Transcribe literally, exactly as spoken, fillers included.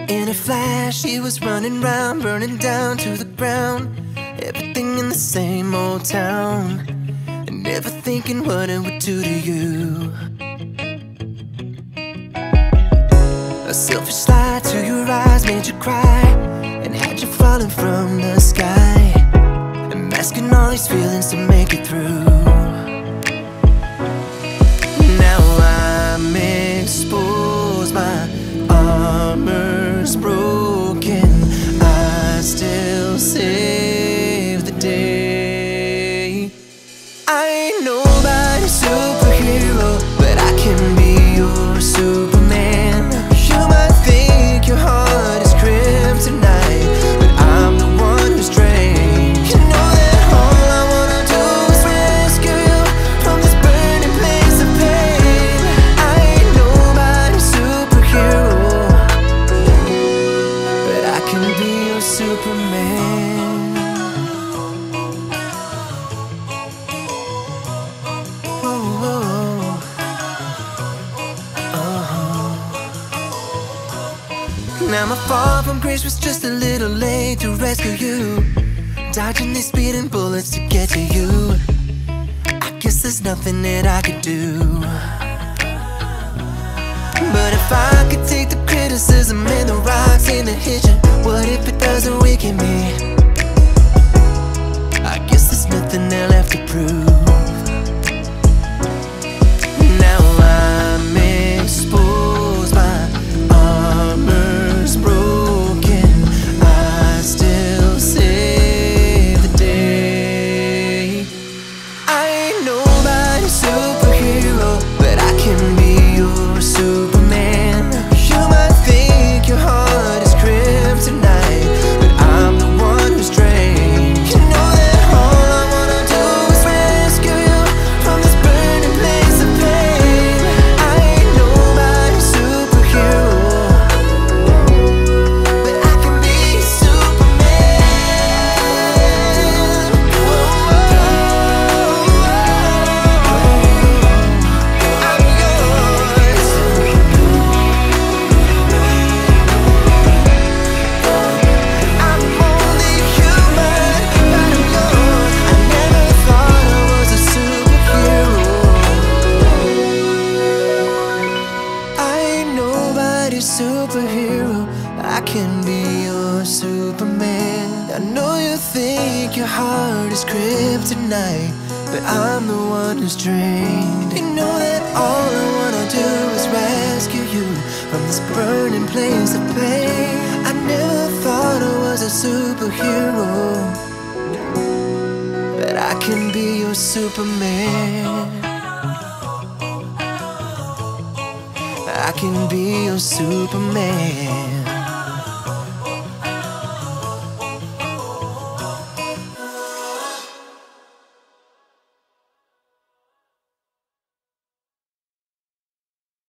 In a flash, he was running round, burning down to the ground. Everything in the same old town, and never thinking what it would do to you. A selfish light to your eyes made you cry, and had you falling from the sky, and masking all these feelings to make it through. Now I'm exposed, my armor's broken, I still save the day. I ain't nobody's superhero, but I can be your Superman. You might think your heart is kryptonite, but I'm the one who's drained. You know that all I wanna do is rescue you from this burning place of pain. I ain't nobody's superhero, but I can be your Superman. Whoa, whoa. Uh-huh. Now my fall from grace was just a little late to rescue you, dodging these speeding bullets to get to you. I guess there's nothing that I could do. But if I could take the criticism and the rocks and the hitching, what if it doesn't weaken me? I guess there's nothing there left to prove. Now I'm exposed, my armor's broken, I still save the day. I ain't nobody's superhero, but I can be your Superman. You might think your heart is kryptonite, but I'm the one who's drained. You know that all I wanna do is rescue you from this burning place of pain. I ain't nobody's superhero, but I can be Superman. Whoa, I'm yours. I'm only human, but I'm yours. I never thought I was a superhero. I ain't nobody's superhero, I can be your Superman. I know you think your heart is kryptonite, but I'm the one who's drained. You know that all I wanna do is rescue you from this burning place of pain. I never thought I was a superhero, but I can be your Superman. I can be your Superman.